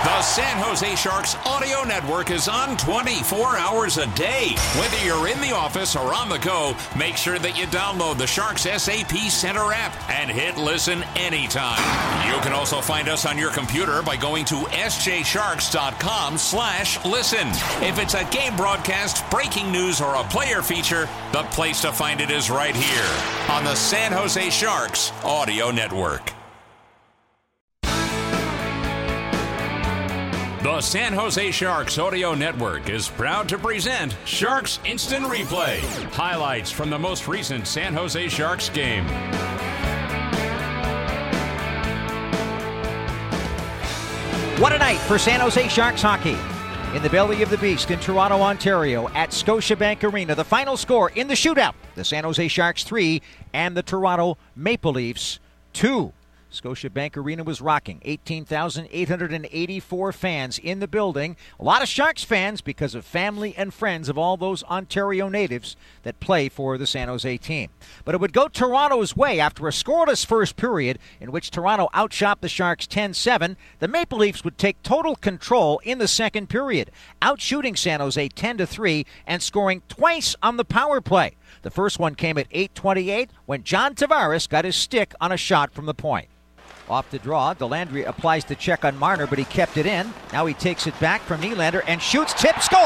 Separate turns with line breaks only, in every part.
The San Jose Sharks audio network is on 24 hours a day. Whether you're in the office or on the go, make sure that you download the Sharks SAP Center app and hit listen anytime. You can also find us on your computer by going to sjsharks.com/listen. If it's a game broadcast, breaking news, or a player feature, the place to find it is right here on the San Jose Sharks audio network. The San Jose Sharks Audio Network is proud to present Sharks Instant Replay. Highlights from the most recent San Jose Sharks game.
What a night for San Jose Sharks hockey. In the belly of the beast in Toronto, Ontario at Scotiabank Arena. The final score in the shootout, the San Jose Sharks 3 and the Toronto Maple Leafs 2. Scotiabank Arena was rocking. 18,884 fans in the building. A lot of Sharks fans because of family and friends of all those Ontario natives that play for the San Jose team. But it would go Toronto's way after a scoreless first period in which Toronto outshot the Sharks 10-7. The Maple Leafs would take total control in the second period, outshooting San Jose 10-3 and scoring twice on the power play. The first one came at 8:28 when John Tavares got his stick on a shot from the point. Off the draw, Dellandrea applies the check on Marner, but he kept it in. Now he takes it back from Nylander and shoots, tip, score!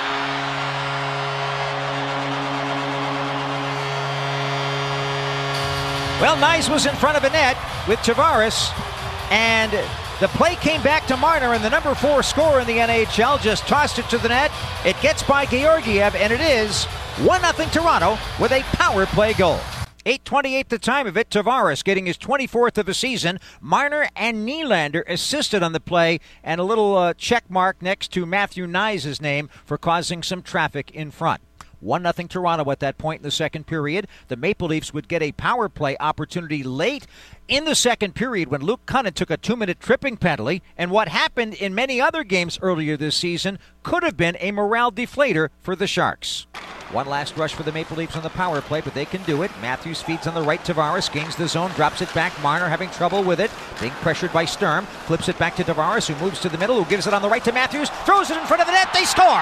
Well, Nyes was in front of a net with Tavares, and the play came back to Marner, and the number 4 scorer in the NHL just tossed it to the net. It gets by Georgiev, and it is 1-0 Toronto with a power play goal. 8:28 the time of it. Tavares getting his 24th of the season. Marner and Nylander assisted on the play, and a little check mark next to Matthew Knies' name for causing some traffic in front. 1-0 Toronto at that point in the second period. The Maple Leafs would get a power play opportunity late in the second period when Luke Kunin took a 2-minute tripping penalty, and what happened in many other games earlier this season could have been a morale deflator for the Sharks. One last rush for the Maple Leafs on the power play, but they can do it. Matthews feeds on the right. Tavares gains the zone, drops it back. Marner having trouble with it, being pressured by Sturm. Flips it back to Tavares, who moves to the middle, who gives it on the right to Matthews. Throws it in front of the net. They score!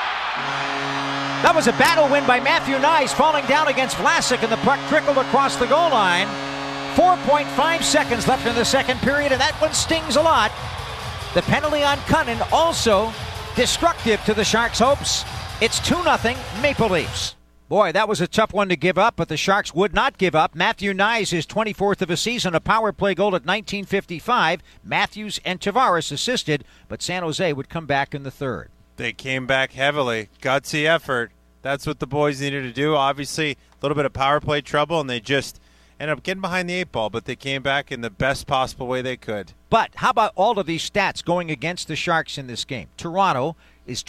That was a battle win by Matthew Knies, falling down against Vlasic, and the puck trickled across the goal line. 4.5 seconds left in the second period, and that one stings a lot. The penalty on Kunin also destructive to the Sharks' hopes. It's 2-0 Maple Leafs. Boy, that was a tough one to give up, but the Sharks would not give up. Matthew Knies, his 24th of a season, a power play goal at 19:55. Matthews and Tavares assisted, but San Jose would come back in the third.
They came back heavily. Gutsy effort. That's what the boys needed to do. Obviously, a little bit of power play trouble, and they just ended up getting behind the 8 ball, but they came back in the best possible way they could.
But how about all of these stats going against the Sharks in this game? Toronto is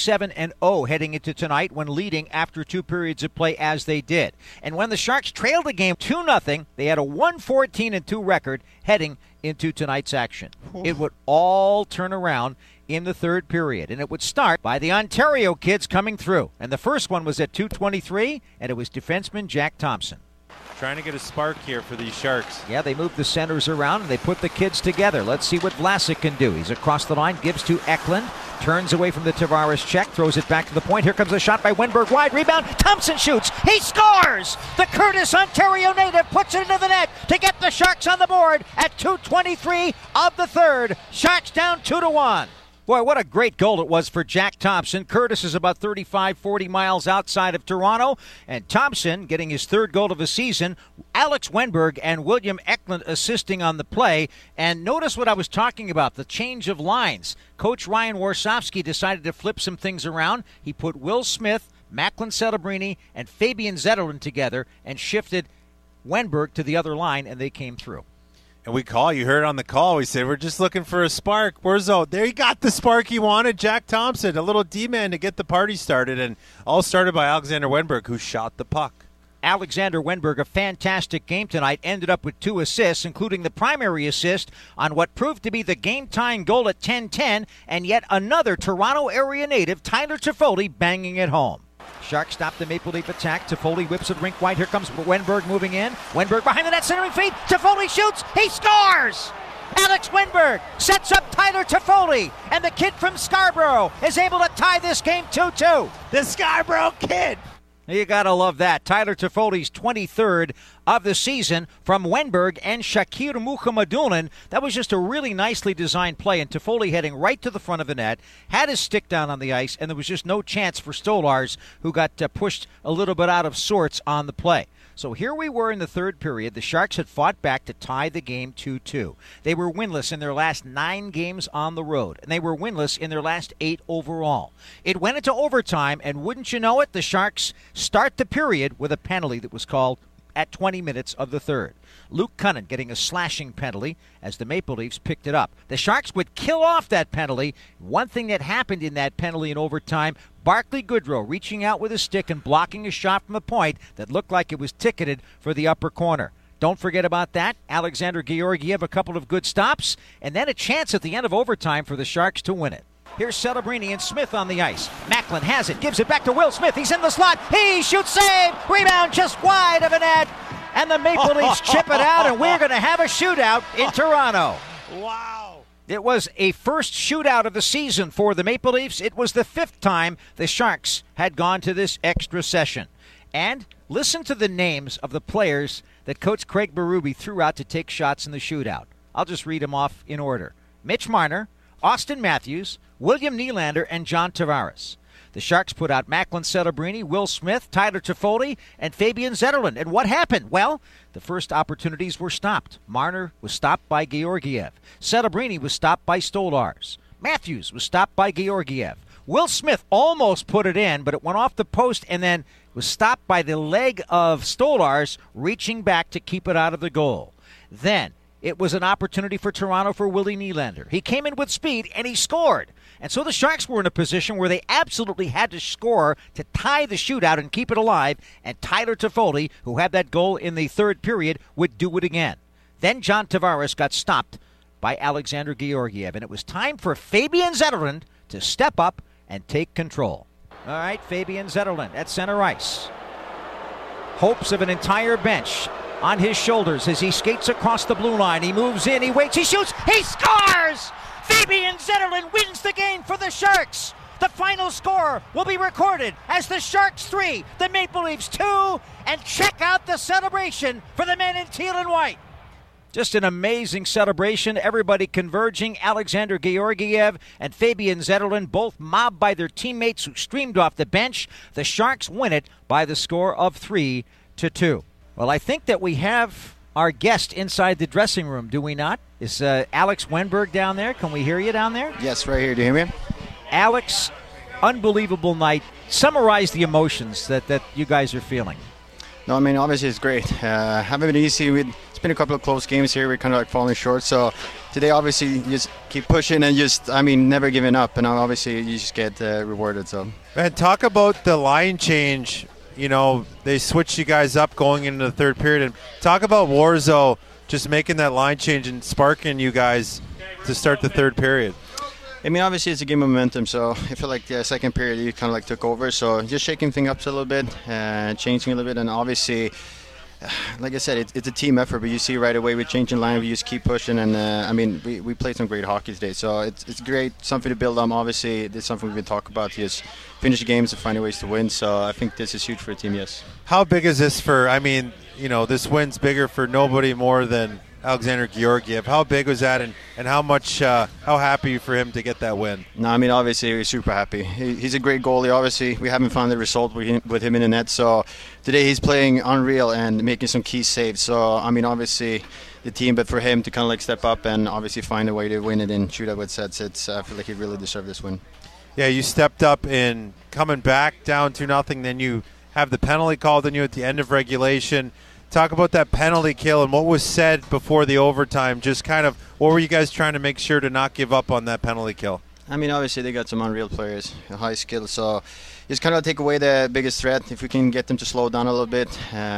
27-0 heading into tonight when leading after 2 periods of play as they did. And when the Sharks trailed the game 2-0, they had a 1-14-2 record heading into tonight's action. It would all turn around in the third period, and it would start by the Ontario kids coming through. And the first one was at 2:23, and it was defenseman Jack Thompson.
Trying to get a spark here for these Sharks.
Yeah, they moved the centers around, and they put the kids together. Let's see what Vlasic can do. He's across the line, gives to Eklund, turns away from the Tavares check, throws it back to the point. Here comes a shot by Wenberg, wide rebound. Thompson shoots. He scores! The Curtis, Ontario native, puts it into the net to get the Sharks on the board at 2:23 of the third. Sharks down 2-1. Boy, what a great goal it was for Jack Thompson. Curtis is about 35-40 miles outside of Toronto, and Thompson getting his third goal of the season. Alex Wenberg and William Eklund assisting on the play. And notice what I was talking about, the change of lines. Coach Ryan Warsofsky decided to flip some things around. He put Will Smith, Macklin Celebrini, and Fabian Zetterlund together and shifted Wenberg to the other line, and they came through.
And you heard on the call, we said, we're just looking for a spark. There he got the spark he wanted, Jack Thompson, a little D-man to get the party started, and all started by Alexander Wenberg, who shot the puck.
Alexander Wenberg, a fantastic game tonight, ended up with 2 assists, including the primary assist on what proved to be the game-tying goal at 10-10, and yet another Toronto area native, Tyler Toffoli, banging it home. Sharks stop the Maple Leaf attack. Toffoli whips it rink wide. Here comes Wenberg moving in. Wenberg behind the net, centering feed. Toffoli shoots. He scores! Alex Winberg sets up Tyler Toffoli, and the kid from Scarborough is able to tie this game 2-2.
The Scarborough kid.
You gotta love that. Tyler Toffoli's 23rd of the season from Wenberg and Shakir Mukhamadullin. That was just a really nicely designed play, and Toffoli heading right to the front of the net, had his stick down on the ice, and there was just no chance for Stolarz, who got pushed a little bit out of sorts on the play. So here we were in the third period. The Sharks had fought back to tie the game 2-2. They were winless in their last 9 games on the road, and they were winless in their last 8 overall. It went into overtime, and wouldn't you know it, the Sharks start the period with a penalty that was called at 20 minutes of the third. Luke Cunnin getting a slashing penalty as the Maple Leafs picked it up. The Sharks would kill off that penalty. One thing that happened in that penalty in overtime, Barclay Goodrow reaching out with a stick and blocking a shot from a point that looked like it was ticketed for the upper corner. Don't forget about that. Alexander Georgiev, a couple of good stops, and then a chance at the end of overtime for the Sharks to win it. Here's Celebrini and Smith on the ice. Macklin has it, gives it back to Will Smith. He's in the slot. He shoots, save, rebound just wide of a net. And the Maple Leafs chip it out, and we're going to have a shootout in Toronto.
Wow.
It was a first shootout of the season for the Maple Leafs. It was the 5th time the Sharks had gone to this extra session. And listen to the names of the players that Coach Craig Berube threw out to take shots in the shootout. I'll just read them off in order. Mitch Marner, Austin Matthews, William Nylander, and John Tavares. The Sharks put out Macklin Celebrini, Will Smith, Tyler Toffoli, and Fabian Zetterlund. And what happened? Well, the first opportunities were stopped. Marner was stopped by Georgiev. Celebrini was stopped by Stolarz. Matthews was stopped by Georgiev. Will Smith almost put it in, but it went off the post and then was stopped by the leg of Stolarz reaching back to keep it out of the goal. Then it was an opportunity for Toronto for Willie Nylander. He came in with speed, and he scored. And so the Sharks were in a position where they absolutely had to score to tie the shootout and keep it alive, and Tyler Toffoli, who had that goal in the third period, would do it again. Then John Tavares got stopped by Alexander Georgiev, and it was time for Fabian Zetterlund to step up and take control. All right, Fabian Zetterlund at center ice. Hopes of an entire bench on his shoulders as he skates across the blue line. He moves in, he waits, he shoots, he scores! Fabian Zetterlund wins the game for the Sharks. The final score will be recorded as the Sharks 3, the Maple Leafs 2, and check out the celebration for the men in teal and white. Just an amazing celebration, everybody converging. Alexander Georgiev and Fabian Zetterlund both mobbed by their teammates who streamed off the bench. The Sharks win it by the score of 3-2. Well, I think that we have our guest inside the dressing room, do we not? Is Alex Wenberg down there? Can we hear you down there?
Yes, right here. Do you hear me?
Alex, unbelievable night. Summarize the emotions that you guys are feeling.
No, I mean, obviously it's great. Haven't been easy. It's been a couple of close games here. We're kind of like falling short. So today, obviously, you just keep pushing and never giving up. And obviously, you just get rewarded. So.
And talk about the line change. You know, they switched you guys up going into the third period. And talk about Warzo just making that line change and sparking you guys to start the third period.
I mean, obviously, it's a game of momentum. So I feel like the second period, you kind of like took over. So just shaking things up a little bit, changing a little bit. And obviously, like I said, it's a team effort. But you see right away, we're changing line. We just keep pushing. And, I mean, we played some great hockey today. So it's great, something to build on. Obviously, this is something we've been talking about. Just finish the games and find ways to win. So I think this is huge for the team, yes.
How big is this for, I mean, you know, this win's bigger for nobody more than Alexander Georgiev. How big was that, and how much, how happy for him to get that win?
No, I mean, obviously, we're super happy. He's a great goalie. Obviously, we haven't found the result with him in the net. So today he's playing unreal and making some key saves. So, I mean, obviously, the team, but for him to kind of like step up and obviously find a way to win it in shootout with sets, I feel like he really deserved this win.
Yeah, you stepped up in coming back down 2-0, then you have the penalty called on you at the end of regulation. Talk about that penalty kill and what was said before the overtime. Just kind of, what were you guys trying to make sure to not give up on that penalty kill?
I mean, obviously they got some unreal players, high skill, so just kind of take away the biggest threat. If we can get them to slow down a little bit,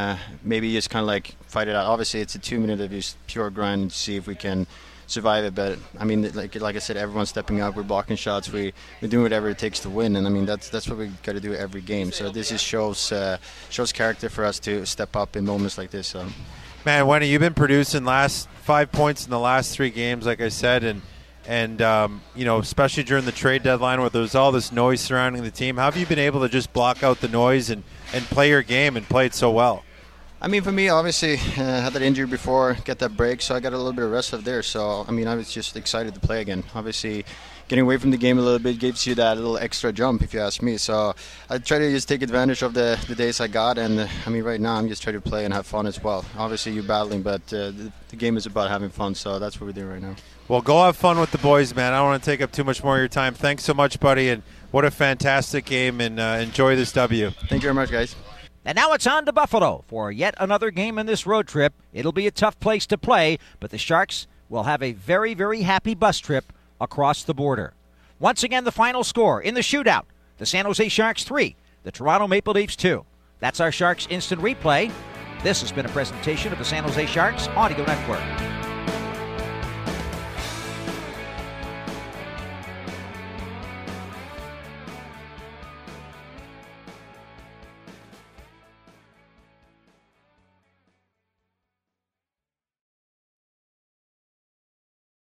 maybe just kind of like fight it out. Obviously, it's a 2 minute of just pure grind and see if we can survive it. But I mean, like I said, everyone's stepping up. We're blocking shots. We're doing whatever it takes to win. And I mean, that's what we got to do every game. So this just shows character for us to step up in moments like this. So.
Man, Wendy, you've been producing last 5 points in the last 3 games, like I said, and especially during the trade deadline where there's all this noise surrounding the team. How have you been able to just block out the noise and play your game and play it so well?
I mean, for me, obviously, I had that injury before, get that break, so I got a little bit of rest up there. So, I mean, I was just excited to play again. Obviously, getting away from the game a little bit gives you that little extra jump, if you ask me. So I try to just take advantage of the days I got. And, I mean, right now I'm just trying to play and have fun as well. Obviously, you're battling, but the game is about having fun. So that's what we're doing right now.
Well, go have fun with the boys, man. I don't want to take up too much more of your time. Thanks so much, buddy, and what a fantastic game, and enjoy this W.
Thank you very much, guys.
And now it's on to Buffalo for yet another game in this road trip. It'll be a tough place to play, but the Sharks will have a very, very happy bus trip across the border. Once again, the final score in the shootout, the San Jose Sharks 3, the Toronto Maple Leafs 2. That's our Sharks Instant Replay. This has been a presentation of the San Jose Sharks Audio Network.